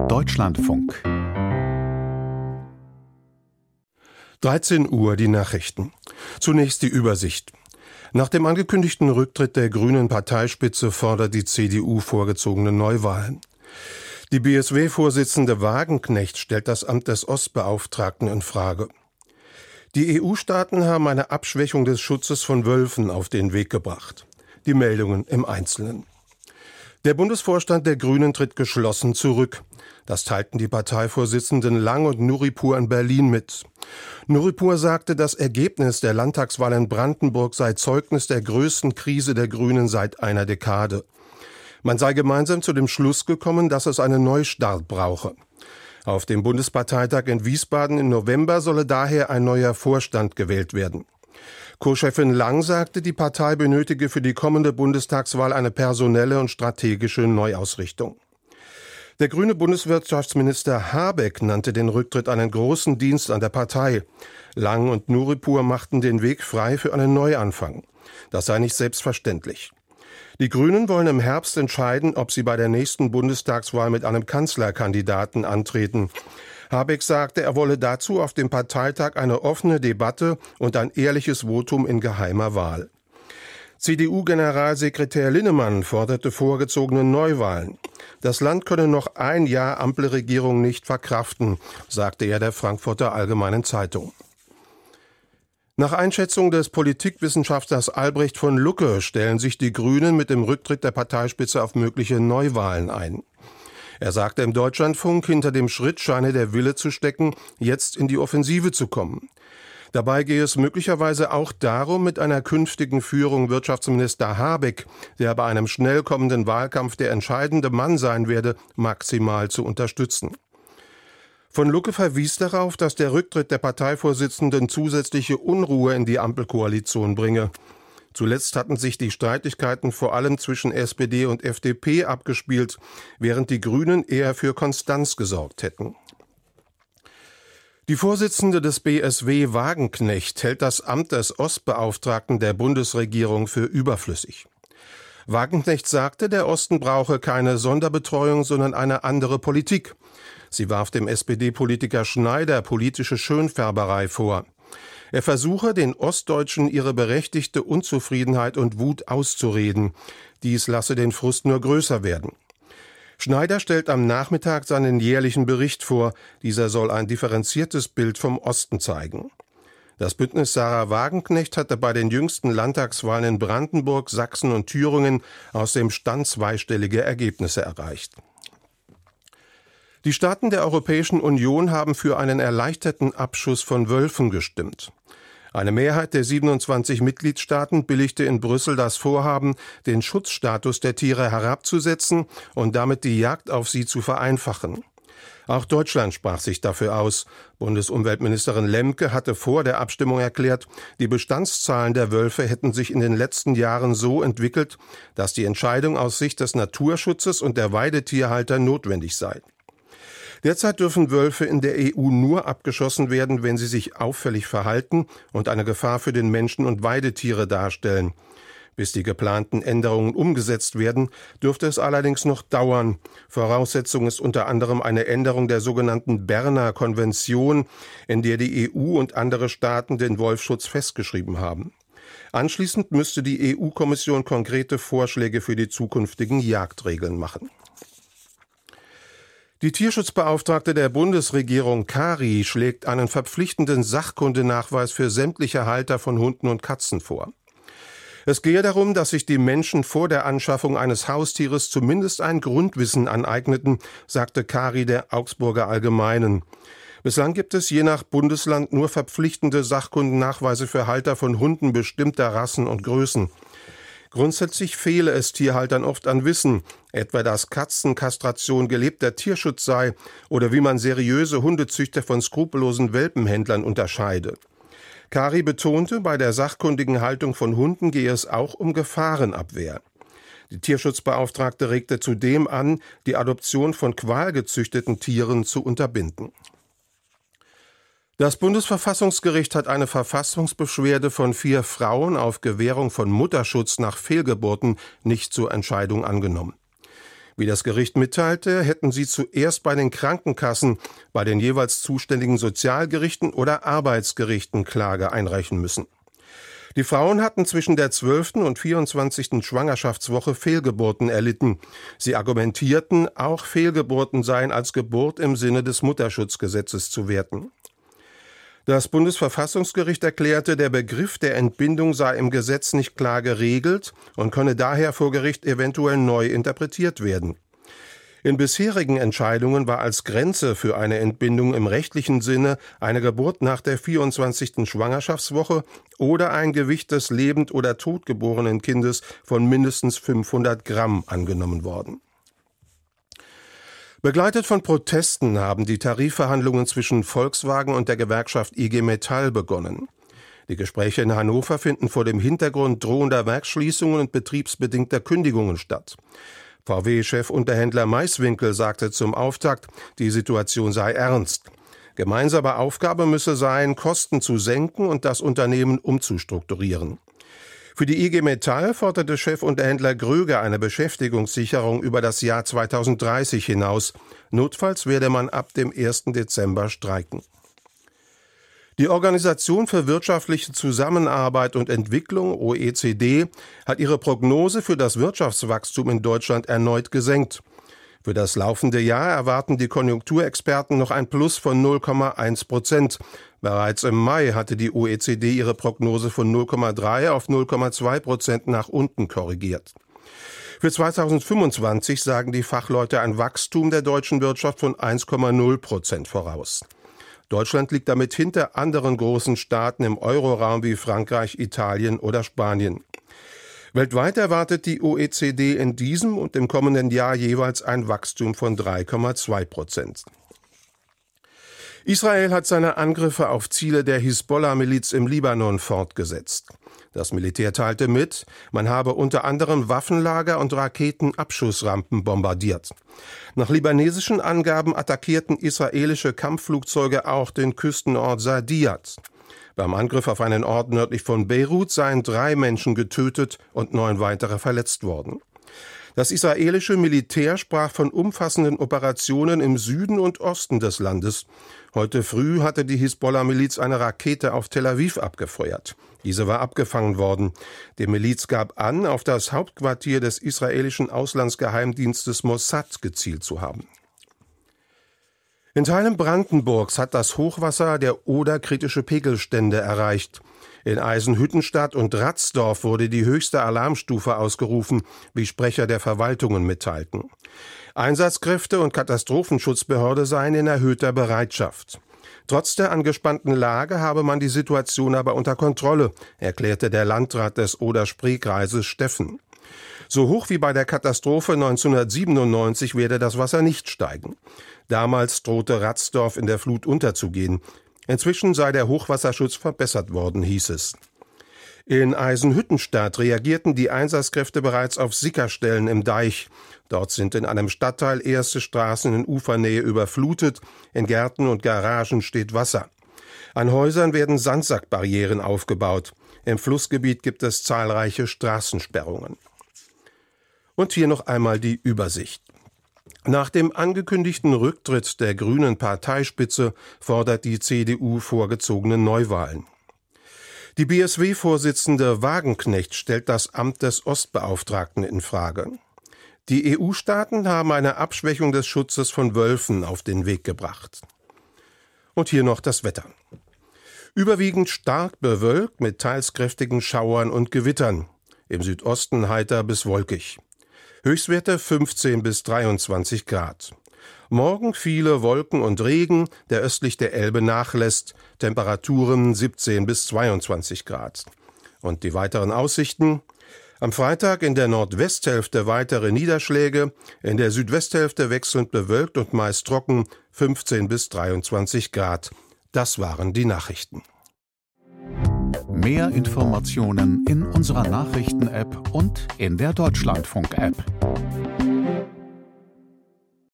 Deutschlandfunk. 13 Uhr die Nachrichten. Zunächst die Übersicht. Nach dem angekündigten Rücktritt der grünen Parteispitze fordert die CDU vorgezogene Neuwahlen. Die BSW-Vorsitzende Wagenknecht stellt das Amt des Ostbeauftragten in Frage. Die EU-Staaten haben eine Abschwächung des Schutzes von Wölfen auf den Weg gebracht. Die Meldungen im Einzelnen. Der Bundesvorstand der Grünen tritt geschlossen zurück. Das teilten die Parteivorsitzenden Lang und Nuripur in Berlin mit. Nuripur sagte, das Ergebnis der Landtagswahl in Brandenburg sei Zeugnis der größten Krise der Grünen seit einer Dekade. Man sei gemeinsam zu dem Schluss gekommen, dass es einen Neustart brauche. Auf dem Bundesparteitag in Wiesbaden im November solle daher ein neuer Vorstand gewählt werden. Co-Chefin Lang sagte, die Partei benötige für die kommende Bundestagswahl eine personelle und strategische Neuausrichtung. Der grüne Bundeswirtschaftsminister Habeck nannte den Rücktritt einen großen Dienst an der Partei. Lang und Nuripur machten den Weg frei für einen Neuanfang. Das sei nicht selbstverständlich. Die Grünen wollen im Herbst entscheiden, ob sie bei der nächsten Bundestagswahl mit einem Kanzlerkandidaten antreten. Habeck sagte, er wolle dazu auf dem Parteitag eine offene Debatte und ein ehrliches Votum in geheimer Wahl. CDU-Generalsekretär Linnemann forderte vorgezogene Neuwahlen. Das Land könne noch ein Jahr Ampelregierung nicht verkraften, sagte er der Frankfurter Allgemeinen Zeitung. Nach Einschätzung des Politikwissenschaftlers Albrecht von Lucke stellen sich die Grünen mit dem Rücktritt der Parteispitze auf mögliche Neuwahlen ein. Er sagte im Deutschlandfunk, hinter dem Schritt scheine der Wille zu stecken, jetzt in die Offensive zu kommen. Dabei gehe es möglicherweise auch darum, mit einer künftigen Führung Wirtschaftsminister Habeck, der bei einem schnell kommenden Wahlkampf der entscheidende Mann sein werde, maximal zu unterstützen. Von Lucke verwies darauf, dass der Rücktritt der Parteivorsitzenden zusätzliche Unruhe in die Ampelkoalition bringe. Zuletzt hatten sich die Streitigkeiten vor allem zwischen SPD und FDP abgespielt, während die Grünen eher für Konstanz gesorgt hätten. Die Vorsitzende des BSW Wagenknecht hält das Amt des Ostbeauftragten der Bundesregierung für überflüssig. Wagenknecht sagte, der Osten brauche keine Sonderbetreuung, sondern eine andere Politik. Sie warf dem SPD-Politiker Schneider politische Schönfärberei vor. Er versuche, den Ostdeutschen ihre berechtigte Unzufriedenheit und Wut auszureden. Dies lasse den Frust nur größer werden. Schneider stellt am Nachmittag seinen jährlichen Bericht vor. Dieser soll ein differenziertes Bild vom Osten zeigen. Das Bündnis Sarah Wagenknecht hatte bei den jüngsten Landtagswahlen in Brandenburg, Sachsen und Thüringen aus dem Stand zweistellige Ergebnisse erreicht. Die Staaten der Europäischen Union haben für einen erleichterten Abschuss von Wölfen gestimmt. Eine Mehrheit der 27 Mitgliedstaaten billigte in Brüssel das Vorhaben, den Schutzstatus der Tiere herabzusetzen und damit die Jagd auf sie zu vereinfachen. Auch Deutschland sprach sich dafür aus. Bundesumweltministerin Lemke hatte vor der Abstimmung erklärt, die Bestandszahlen der Wölfe hätten sich in den letzten Jahren so entwickelt, dass die Entscheidung aus Sicht des Naturschutzes und der Weidetierhalter notwendig sei. Derzeit dürfen Wölfe in der EU nur abgeschossen werden, wenn sie sich auffällig verhalten und eine Gefahr für den Menschen und Weidetiere darstellen. Bis die geplanten Änderungen umgesetzt werden, dürfte es allerdings noch dauern. Voraussetzung ist unter anderem eine Änderung der sogenannten Berner Konvention, in der die EU und andere Staaten den Wolfschutz festgeschrieben haben. Anschließend müsste die EU-Kommission konkrete Vorschläge für die zukünftigen Jagdregeln machen. Die Tierschutzbeauftragte der Bundesregierung Kari schlägt einen verpflichtenden Sachkundenachweis für sämtliche Halter von Hunden und Katzen vor. Es gehe darum, dass sich die Menschen vor der Anschaffung eines Haustieres zumindest ein Grundwissen aneigneten, sagte Kari der Augsburger Allgemeinen. Bislang gibt es je nach Bundesland nur verpflichtende Sachkundennachweise für Halter von Hunden bestimmter Rassen und Größen. Grundsätzlich fehle es Tierhaltern oft an Wissen, etwa dass Katzenkastration gelebter Tierschutz sei oder wie man seriöse Hundezüchter von skrupellosen Welpenhändlern unterscheide. Kari betonte, bei der sachkundigen Haltung von Hunden gehe es auch um Gefahrenabwehr. Die Tierschutzbeauftragte regte zudem an, die Adoption von qualgezüchteten Tieren zu unterbinden. Das Bundesverfassungsgericht hat eine Verfassungsbeschwerde von 4 Frauen auf Gewährung von Mutterschutz nach Fehlgeburten nicht zur Entscheidung angenommen. Wie das Gericht mitteilte, hätten sie zuerst bei den Krankenkassen, bei den jeweils zuständigen Sozialgerichten oder Arbeitsgerichten Klage einreichen müssen. Die Frauen hatten zwischen der 12. und 24. Schwangerschaftswoche Fehlgeburten erlitten. Sie argumentierten, auch Fehlgeburten seien als Geburt im Sinne des Mutterschutzgesetzes zu werten. Das Bundesverfassungsgericht erklärte, der Begriff der Entbindung sei im Gesetz nicht klar geregelt und könne daher vor Gericht eventuell neu interpretiert werden. In bisherigen Entscheidungen war als Grenze für eine Entbindung im rechtlichen Sinne eine Geburt nach der 24. Schwangerschaftswoche oder ein Gewicht des lebend oder totgeborenen Kindes von mindestens 500 Gramm angenommen worden. Begleitet von Protesten haben die Tarifverhandlungen zwischen Volkswagen und der Gewerkschaft IG Metall begonnen. Die Gespräche in Hannover finden vor dem Hintergrund drohender Werksschließungen und betriebsbedingter Kündigungen statt. VW-Chefunterhändler Maiswinkel sagte zum Auftakt, die Situation sei ernst. Gemeinsame Aufgabe müsse sein, Kosten zu senken und das Unternehmen umzustrukturieren. Für die IG Metall forderte Chefunterhändler Gröger eine Beschäftigungssicherung über das Jahr 2030 hinaus. Notfalls werde man ab dem 1. Dezember streiken. Die Organisation für wirtschaftliche Zusammenarbeit und Entwicklung, OECD, hat ihre Prognose für das Wirtschaftswachstum in Deutschland erneut gesenkt. Für das laufende Jahr erwarten die Konjunkturexperten noch ein Plus von 0,1%. Bereits im Mai hatte die OECD ihre Prognose von 0,3 auf 0,2% nach unten korrigiert. Für 2025 sagen die Fachleute ein Wachstum der deutschen Wirtschaft von 1,0% voraus. Deutschland liegt damit hinter anderen großen Staaten im Euroraum wie Frankreich, Italien oder Spanien. Weltweit erwartet die OECD in diesem und im kommenden Jahr jeweils ein Wachstum von 3,2%. Israel hat seine Angriffe auf Ziele der Hisbollah-Miliz im Libanon fortgesetzt. Das Militär teilte mit, man habe unter anderem Waffenlager und Raketenabschussrampen bombardiert. Nach libanesischen Angaben attackierten israelische Kampfflugzeuge auch den Küstenort Saadiyat. Beim Angriff auf einen Ort nördlich von Beirut seien 3 Menschen getötet und 9 weitere verletzt worden. Das israelische Militär sprach von umfassenden Operationen im Süden und Osten des Landes. Heute früh hatte die Hisbollah-Miliz eine Rakete auf Tel Aviv abgefeuert. Diese war abgefangen worden. Die Miliz gab an, auf das Hauptquartier des israelischen Auslandsgeheimdienstes Mossad gezielt zu haben. In Teilen Brandenburgs hat das Hochwasser der Oder kritische Pegelstände erreicht. In Eisenhüttenstadt und Ratzdorf wurde die höchste Alarmstufe ausgerufen, wie Sprecher der Verwaltungen mitteilten. Einsatzkräfte und Katastrophenschutzbehörde seien in erhöhter Bereitschaft. Trotz der angespannten Lage habe man die Situation aber unter Kontrolle, erklärte der Landrat des Oder-Spree-Kreises Steffen. So hoch wie bei der Katastrophe 1997 werde das Wasser nicht steigen. Damals drohte Ratzdorf in der Flut unterzugehen. Inzwischen sei der Hochwasserschutz verbessert worden, hieß es. In Eisenhüttenstadt reagierten die Einsatzkräfte bereits auf Sickerstellen im Deich. Dort sind in einem Stadtteil erste Straßen in Ufernähe überflutet, in Gärten und Garagen steht Wasser. An Häusern werden Sandsackbarrieren aufgebaut. Im Flussgebiet gibt es zahlreiche Straßensperrungen. Und hier noch einmal die Übersicht. Nach dem angekündigten Rücktritt der grünen Parteispitze fordert die CDU vorgezogene Neuwahlen. Die BSW-Vorsitzende Wagenknecht stellt das Amt des Ostbeauftragten in Frage. Die EU-Staaten haben eine Abschwächung des Schutzes von Wölfen auf den Weg gebracht. Und hier noch das Wetter. Überwiegend stark bewölkt mit teils kräftigen Schauern und Gewittern. Im Südosten heiter bis wolkig. Höchstwerte 15 bis 23 Grad. Morgen viele Wolken und Regen, der östlich der Elbe nachlässt, Temperaturen 17 bis 22 Grad. Und die weiteren Aussichten? Am Freitag in der Nordwesthälfte weitere Niederschläge, in der Südwesthälfte wechselnd bewölkt und meist trocken, 15 bis 23 Grad. Das waren die Nachrichten. Mehr Informationen in unserer Nachrichten-App und in der Deutschlandfunk-App.